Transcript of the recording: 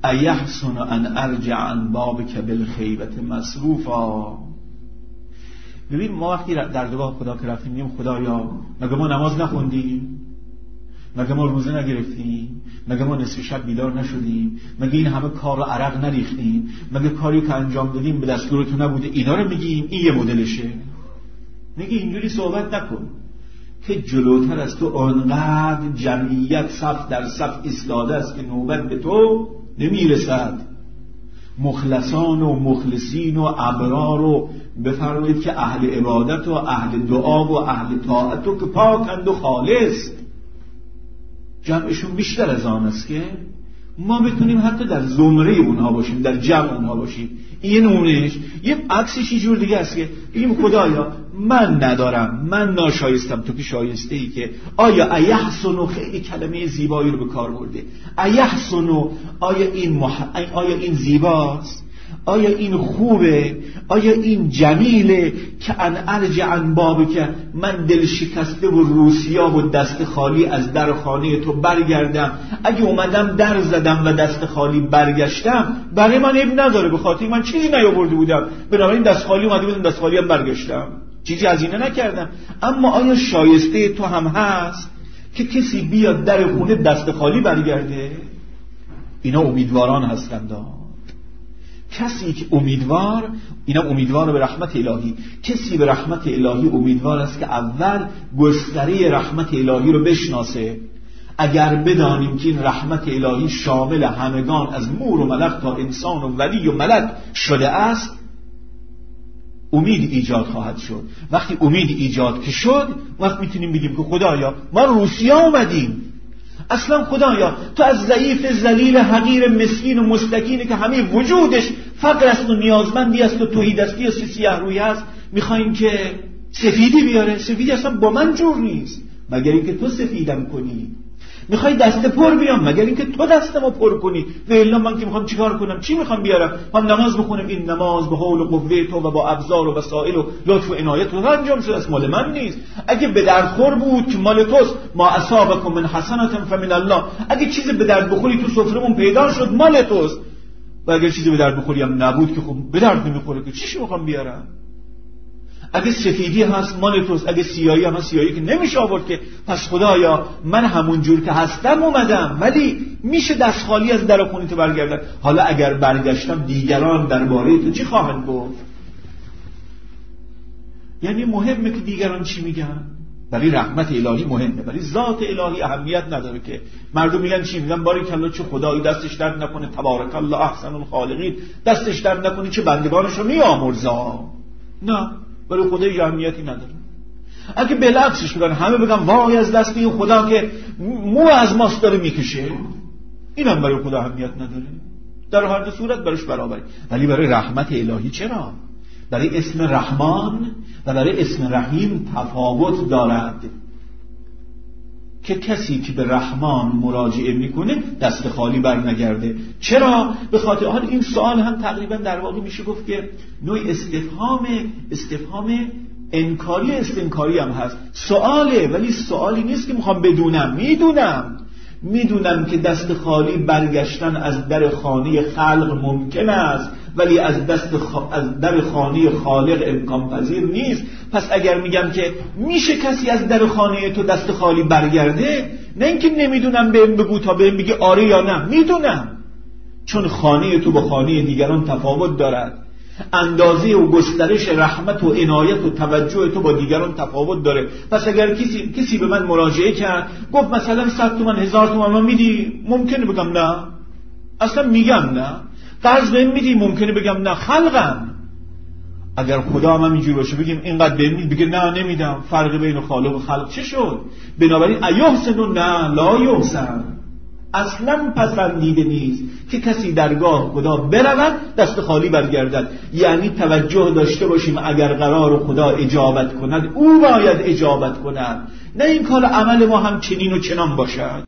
ایحسن ان ارجع عن بابک بالخیبة مصروفا. ببین ما وقتی در درگاه خدا که رفتیم میگیم خدایا مگه ما نماز نخوندیم؟ مگه ما روزه نگرفتیم؟ مگه ما نصف شب بیدار نشدیم؟ مگه این همه کار و عرق نریختیم؟ مگه کاری که انجام دادیم به دستور تو نبوده؟ اینا رو میگیم. این یه مدلشه. میگه اینجوری صحبت نکن که جلوتر از تو آنقدر جمعیت صف در صف ایستاده است که نوبت به تو نمیرسد. مخلصان و مخلصین و ابرار رو بفرمایید که اهل عبادت و اهل دعا و اهل طاعت و که پاکند و خالص، جمعشون بیشتر از آن است که ما بتونیم حتی در زمره اونها باشیم، در جمع اونها باشیم. این نمونهش. یه عکسش یه جور دیگه است که بگیم خدایا من ندارم، من ناشایستم، تو که شایسته ای. که آیا ایحسن، خیلی کلمه زیبایی رو به کار برده. ایحسن، آیا این زیباست؟ آیا این خوبه؟ آیا این جمیله که ان ارجع عن بابک، من دل شکسته و روسیاب و دست خالی از در خانه تو برگردم؟ اگه اومدم در زدم و دست خالی برگشتم برای من عیب نداره، به خاطر من چیزی نیاورده بودم، بنابراین دست خالی اومده بودم، دست خالی هم برگشتم، چیزی از اینا نکردم. اما آیا شایسته تو هم هست که کسی بیاد در خونه دست خالی برگرده؟ اینا امیدواران هستند. کسی که اینا امیدوار به رحمت الهی. کسی به رحمت الهی امیدوار است که اول گستره رحمت الهی رو بشناسه. اگر بدانیم که این رحمت الهی شامل همگان از مور و ملک تا انسان و ولی و ملک شده است، امید ایجاد خواهد شد. وقتی امید ایجاد که شد، وقت میتونیم بگیم که خدایا ما روسیه اومدیم. اصلا خدایا تو از ضعیف ذلیل حقیر مسکین و مستکینی که همه وجودش فقر است و نیازمندی است و توحیدستی و سیاه روی است میخوایم که سفیدی بیاره؟ سفیدی اصلا با من جور نیست مگر اینکه تو سفیدم کنی. میخوای دست پر بیام مگر اینکه تو دستمو پر کنی. و الا من که میخوام چیکار کنم؟ چی میخوام بیارم؟ هم نماز بخونم. این نماز به حول و قوه تو و با ابزار و وسایل و لطف و عنایت تو انجام شده است، مال من نیست. اگه به درد خور بود که مال توست. ما اصابکم من حسنه فمن الله. اگه چیزی به درد بخوری تو سفرمون پیدا شد مال توست. و اگه چیزی به درد بخوری هم نبود که خب به درد نمیخوره که چیشو میخوام بیارم؟ اگه سفیدی هست مال توست، اگه سیاهی هم هست سیاهی که نمیشه آورد که. پس خدایا من همون جور که هستم اومدم، ولی میشه دست خالی از در خونه تو برگردم. حالا اگر برگشتم دیگران درباره تو چی خواهند گفت؟ یعنی مهمه که دیگران چی میگن. برای رحمت الهی مهمه، برای ذات الهی اهمیت نداره که مردم میگن چی. میگن باریکالله چه خدایی دستش درد نکنه، تبارک الله احسن الخالقین، دستش درد نکنه چه بندگانشو میامرزا. نه، برای خدای اهمیتی نداره. اگه بالعکسش بگن همه بگن وای از دست این خدا که مو از ماست داره میکشه، اینم برای خدا اهمیت نداره. در هر دو صورت برش برابره. ولی برای رحمت الهی چرا؟ برای اسم رحمان و برای اسم رحیم تفاوت دارد که کسی که به رحمان مراجعه میکنه دست خالی بر نگرده. چرا؟ به خاطر حال این سوال هم تقریبا در واقع میشه گفت که نوع استفهام انکاری استنکاری هم هست. سواله ولی سوالی نیست که میخوام بدونم. میدونم که دست خالی برگشتن از در خانه خلق ممکن است، ولی از در خانه خالق امکان پذیر نیست. پس اگر میگم که میشه کسی از در خانه تو دست خالی برگرده، نه اینکه نمیدونم بهم بگو تا بهم بگی آره یا نه. میدونم، چون خانه تو با خانه دیگران تفاوت دارد. اندازه و گسترش رحمت و عنایت و توجه تو با دیگران تفاوت داره. پس اگر کسی به من مراجعه کرد گفت مثلا 100 تومن 1000 تومن من میدی، ممکنه بگم نه. اصلا میگم نه. قرض بهم میدی، ممکنه بگم نه. خلقم. اگر خدا هم اینجوری باشه بگیم اینقدر بهم میدی، بگه نه نمیدم. فرق بین خالق و خلق چه شد؟ بنابراین ایحسن و نه لا یحسن. اصلا پسندیده نیست که کسی درگاه خدا برود دست خالی برگردد. یعنی توجه داشته باشیم اگر قرار خدا اجابت کند او باید اجابت کند، نه این کار عمل ما هم چنین و چنان باشد.